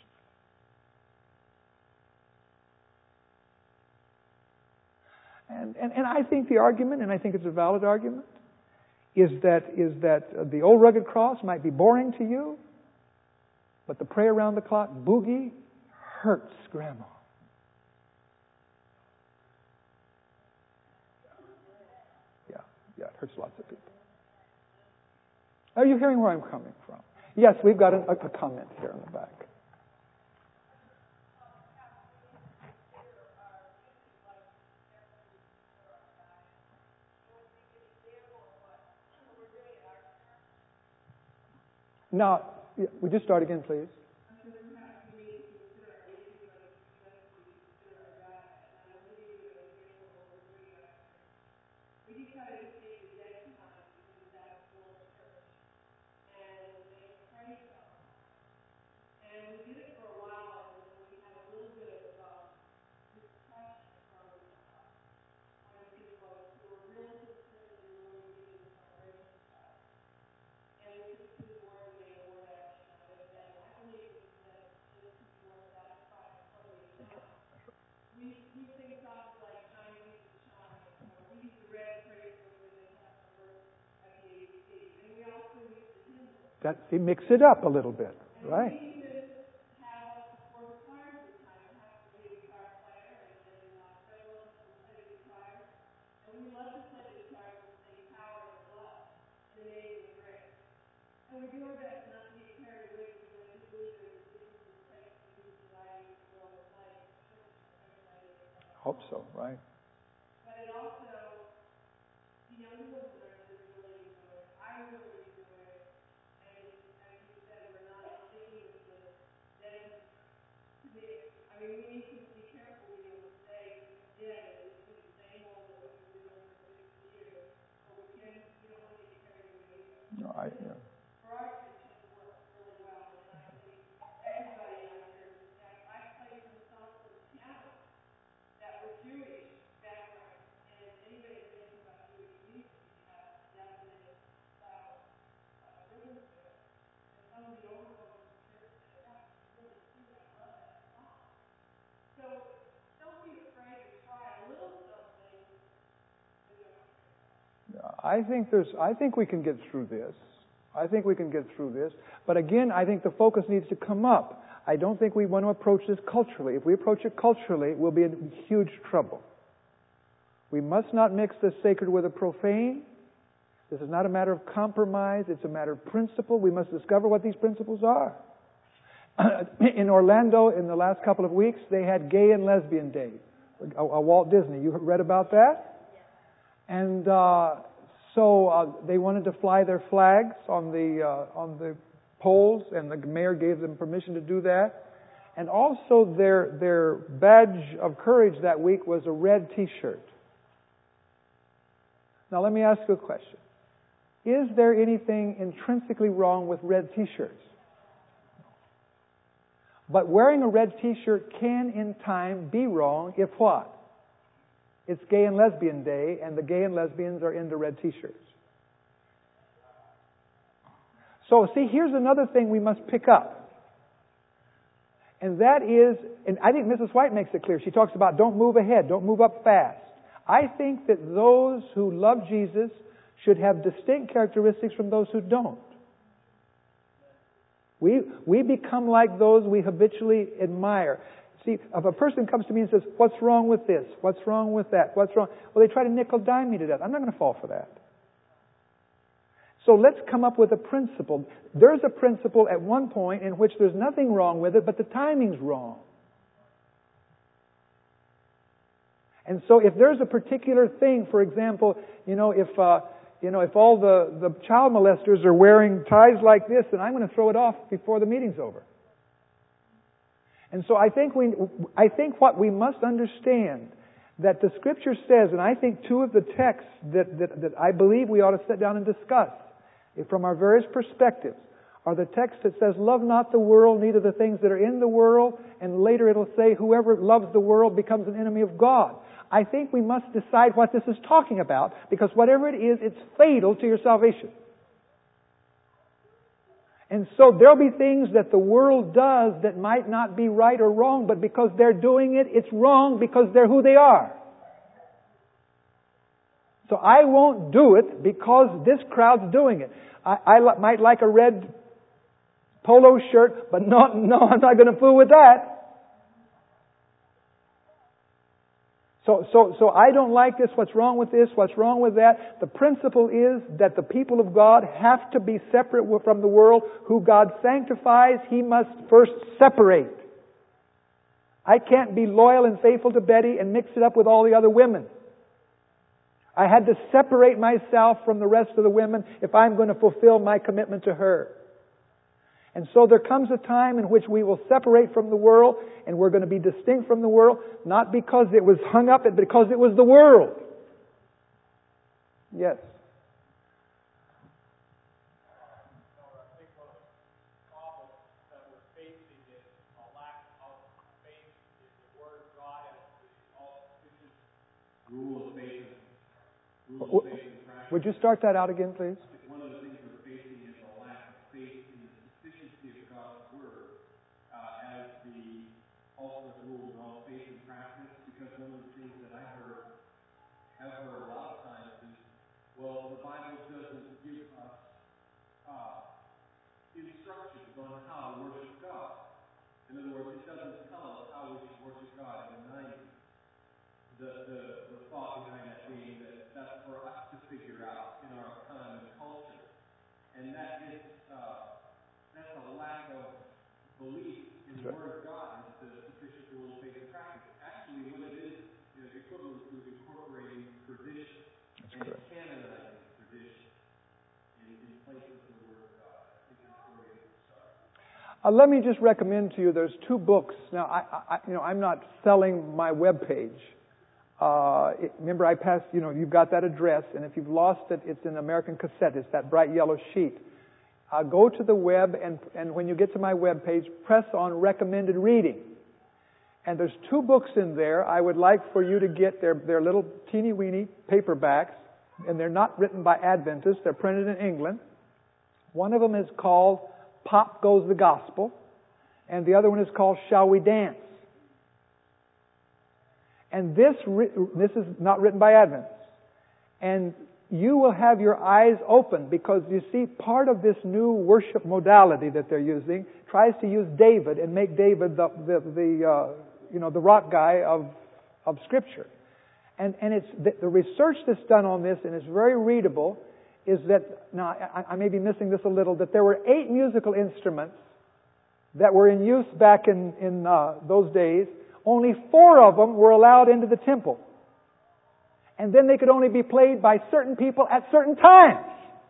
And, and, and I think the argument, and I think it's a valid argument, is that is that uh, the old rugged cross might be boring to you, but the pray around the clock boogie hurts grandma. Yeah, yeah, it hurts lots of people. Are you hearing where I'm coming from? Yes, we've got a, a comment here in the back. Now, would you start again, please? That, you mix it up a little bit, right? Hope so, right? No, I, yeah. I think there's. I think we can get through this. I think we can get through this. But again, I think the focus needs to come up. I don't think we want to approach this culturally. If we approach it culturally, we'll be in huge trouble. We must not mix the sacred with the profane. This is not a matter of compromise. It's a matter of principle. We must discover what these principles are. In Orlando, in the last couple of weeks, they had Gay and Lesbian Day. A, a Walt Disney. You read about that? And uh, so uh, they wanted to fly their flags on the uh, on the poles, and the mayor gave them permission to do that. And also their their badge of courage that week was a red T-shirt. Now let me ask you a question. Is there anything intrinsically wrong with red T-shirts? But wearing a red T-shirt can in time be wrong if what? It's Gay and Lesbian Day, and the gay and lesbians are into red T-shirts. So, see, here's another thing we must pick up. And that is, and I think Missus White makes it clear. She talks about don't move ahead, don't move up fast. I think that those who love Jesus should have distinct characteristics from those who don't. We, we become like those we habitually admire. See, if a person comes to me and says, what's wrong with this? What's wrong with that? What's wrong? Well, they try to nickel dime me to death. I'm not going to fall for that. So let's come up with a principle. There's a principle at one point in which there's nothing wrong with it, but the timing's wrong. And so if there's a particular thing, for example, you know, if uh, you know, if all the, the child molesters are wearing ties like this, then I'm going to throw it off before the meeting's over. And so I think we, I think what we must understand that the Scripture says, and I think two of the texts that, that, that I believe we ought to sit down and discuss from our various perspectives are the text that says, love not the world, neither the things that are in the world, and later it'll say, whoever loves the world becomes an enemy of God. I think we must decide what this is talking about, because whatever it is, it's fatal to your salvation. And so there'll be things that the world does that might not be right or wrong, but because they're doing it, it's wrong because they're who they are. So I won't do it because this crowd's doing it. I, I li- might like a red polo shirt, but no, no, I'm not going to fool with that. So, so, so I don't like this. What's wrong with this? What's wrong with that? The principle is that the people of God have to be separate from the world. Who God sanctifies, He must first separate. I can't be loyal and faithful to Betty and mix it up with all the other women. I had to separate myself from the rest of the women if I'm going to fulfill my commitment to her. And so there comes a time in which we will separate from the world, and we're going to be distinct from the world, not because it was hung up, but because it was the world. Yes. Rule of faith. Rule of faith and practice. Would you start that out again, please? One of the things we're facing is a lack of faith in the sufficiency of God's Word uh, as the ultimate rule of all faith and practice. Because one of the things that I heard, have heard a lot of times is, well, the Bible doesn't give us uh, the, the, the thought behind that being that that's for us to figure out in our time and culture. And that is, uh, that's a lack of belief in the Word of God as the sufficient rule of faith and practice. Actually, what it is, is equivalent to incorporating tradition and canonizing tradition in, in place of the Word of God. I think that's where we start. Uh, let me just recommend to you, there's two books. Now, I, I, you know, I'm not selling my webpage. Uh, it, remember, I passed, you know, you've got that address, and if you've lost it, it's in American Cassette. It's that bright yellow sheet. Uh, go to the web, and, and when you get to my webpage, press on recommended reading. And there's two books in there I would like for you to get. They're, they're little teeny-weeny paperbacks, and they're not written by Adventists. They're printed in England. One of them is called Pop Goes the Gospel, and the other one is called Shall We Dance? And this this is not written by Adventists. And you will have your eyes open, because you see, part of this new worship modality that they're using tries to use David and make David the the, the uh, you know the rock guy of of Scripture. And and it's the, the research that's done on this, and it's very readable, is that, now I, I may be missing this a little, that there were eight musical instruments that were in use back in in uh, those days. Only four of them were allowed into the temple. And then they could only be played by certain people at certain times.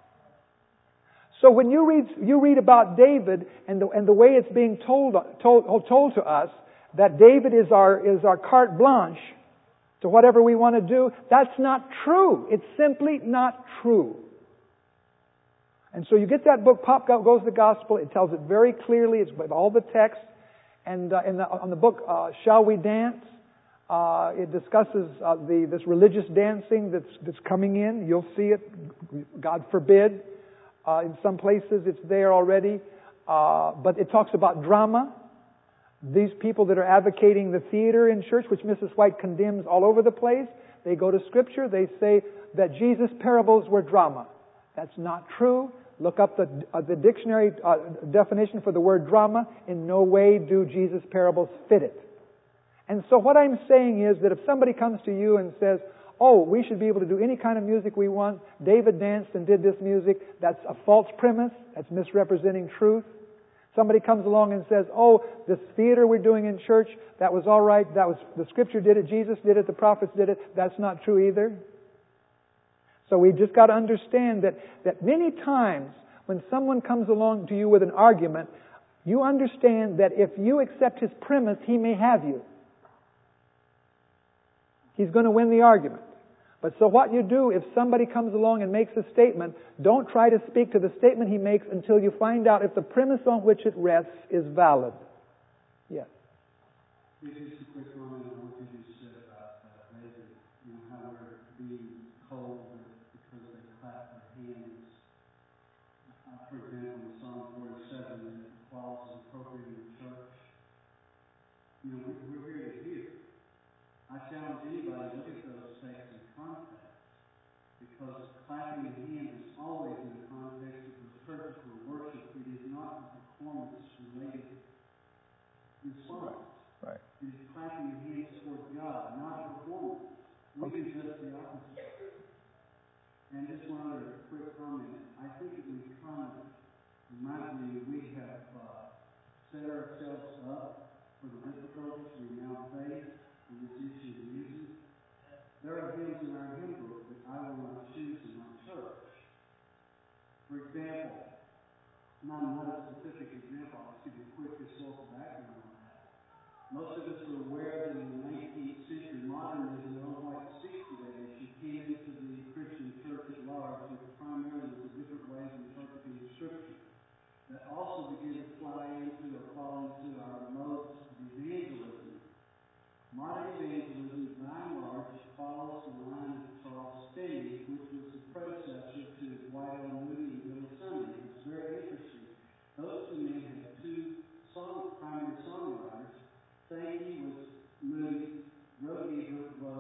So when you read you read about David and the, and the way it's being told, told told to us, that David is our is our carte blanche to whatever we want to do, that's not true. It's simply not true. And so you get that book, Pop Goes the Gospel. It tells it very clearly. It's with all the text. And uh, in the, on the book, uh, Shall We Dance? Uh, it discusses uh, the this religious dancing that's that's coming in. You'll see it. God forbid. Uh, in some places it's there already. Uh, but it talks about drama. These people that are advocating the theater in church, which Missus White condemns all over the place, they go to Scripture. They say that Jesus' parables were drama. That's not true. Look up the uh, the dictionary uh, definition for the word drama. In no way do Jesus' parables fit it. And so what I'm saying is that if somebody comes to you and says, oh, we should be able to do any kind of music we want, David danced and did this music, that's a false premise. That's misrepresenting truth. Somebody comes along and says, oh, this theater we're doing in church, that was all right. That was the Scripture did it. Jesus did it. The prophets did it. That's not true either. So we just got to understand that, that many times when someone comes along to you with an argument, you understand that if you accept his premise, he may have you. He's going to win the argument. But so what you do, if somebody comes along and makes a statement, don't try to speak to the statement he makes until you find out if the premise on which it rests is valid. Yes? Just a quick comment on what you just said about uh, David, you know, how we're being told because they clap their hands. Uh, for example, in Psalm forty-seven, that applause is appropriate in the church. You know, we're, we're here to hear. I challenge anybody to look at those texts in context, because clapping the hands is always in the context of the liturgical worship. It is not a performance-related response. Right. Right. It is clapping your hands toward God, not a performance. We do just the opposite. And just one other quick comment. I think that we've kind of, in my view, we have uh, set ourselves up for the difficulties we now face in this issue of music. There are hymns in our hymn book that I will not choose in my church. For example, not another specific example, I'll just give you a quick historical background on that. Most of us are aware that in the nineteenth century, modernism, and all white sixty that issue, came into the Christian church at large, which primarily was a different way of interpreting Scripture. That also began to fly into or fall into our modes of evangelism. Modern evangelism, by and large, follows the line of Charles Finney, which was the predecessor to Dwight L. Moody and Billy Sunday. It's very interesting. Those two men had two song, primary songwriters. Finney was Moody, Roe Ebert was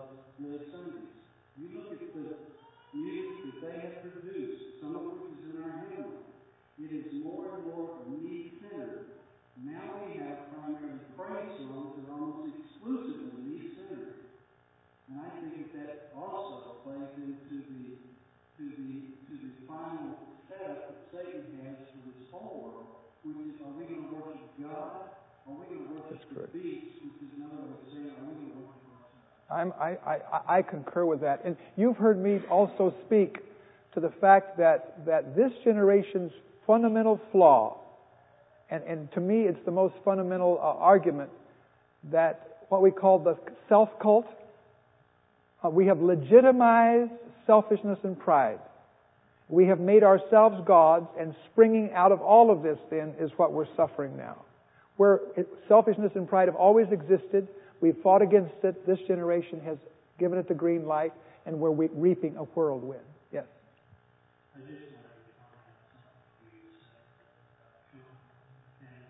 God? Are we going to worship the beast, which is another way of saying, are we going to worship ourselves? I'm, I, I, I concur with that. And you've heard me also speak to the fact that, that this generation's fundamental flaw, and, and to me it's the most fundamental uh, argument, that what we call the self-cult, uh, we have legitimized selfishness and pride. We have made ourselves gods, and springing out of all of this then is what we're suffering now. Where it, selfishness and pride have always existed, we've fought against it, this generation has given it the green light, and we're we- reaping a whirlwind. Yes? I just wanted to comment on something you said about children and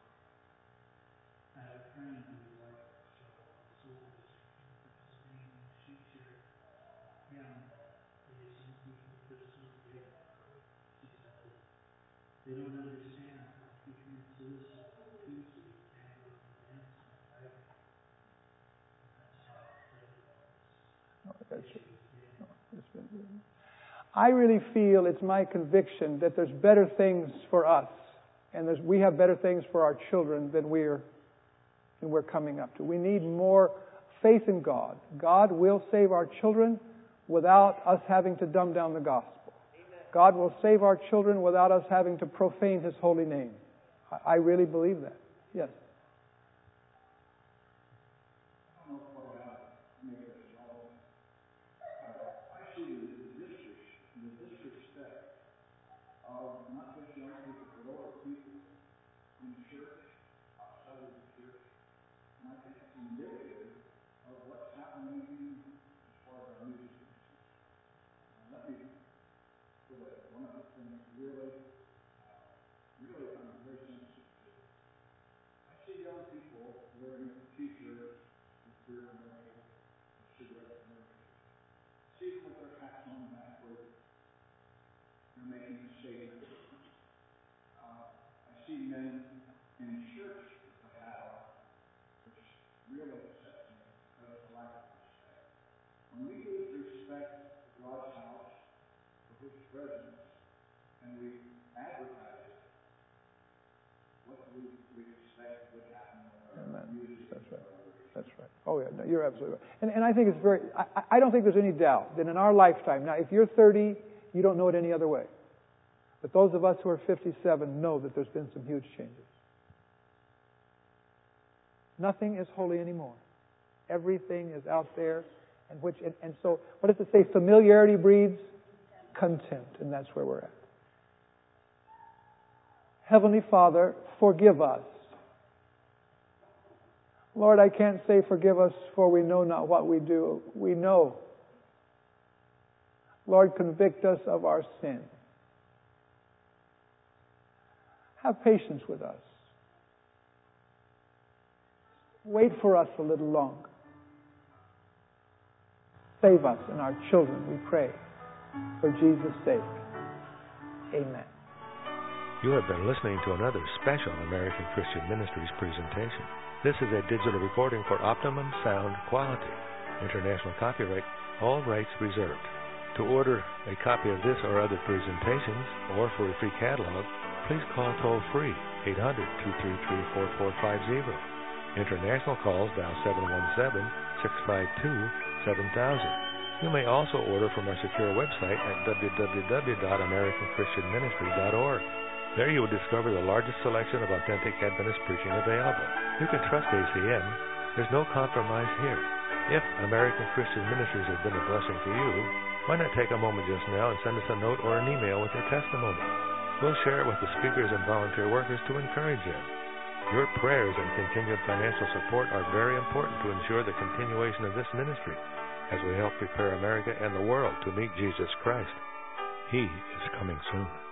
I have a friend who works for a school district in Pennsylvania. She shared him is some people Christian together. She said that they don't understand how you can solicit on Tuesday and go to the dance on Friday. That's how No, that's it. No, it's been good. I really feel, it's my conviction, that there's better things for us, and there's, we have better things for our children than we're, than we're coming up to. We need more faith in God. God will save our children without us having to dumb down the gospel. God will save our children without us having to profane His holy name. I, I really believe that. Yes. That's right. Oh, yeah, no, you're absolutely right. And, and I think it's very, I, I don't think there's any doubt that in our lifetime, now if you're thirty, you don't know it any other way. But those of us who are fifty-seven know that there's been some huge changes. Nothing is holy anymore. Everything is out there. And, which, and, and so, what does it say? Familiarity breeds contempt. And that's where we're at. Heavenly Father, forgive us. Lord, I can't say forgive us, for we know not what we do. We know. Lord, convict us of our sin. Have patience with us. Wait for us a little longer. Save us and our children, we pray. For Jesus' sake. Amen. You have been listening to another special American Christian Ministries presentation. This is a digital recording for optimum sound quality. International copyright, all rights reserved. To order a copy of this or other presentations, or for a free catalog, please call toll-free eight hundred, two three three, four four five zero. International calls dial seven one seven, six five two, seven thousand. You may also order from our secure website at w w w dot american christian ministry dot org. There you will discover the largest selection of authentic Adventist preaching available. You can trust A C M. There's no compromise here. If American Christian Ministries has been a blessing to you, why not take a moment just now and send us a note or an email with your testimony? We'll share it with the speakers and volunteer workers to encourage you. Your prayers and continued financial support are very important to ensure the continuation of this ministry as we help prepare America and the world to meet Jesus Christ. He is coming soon.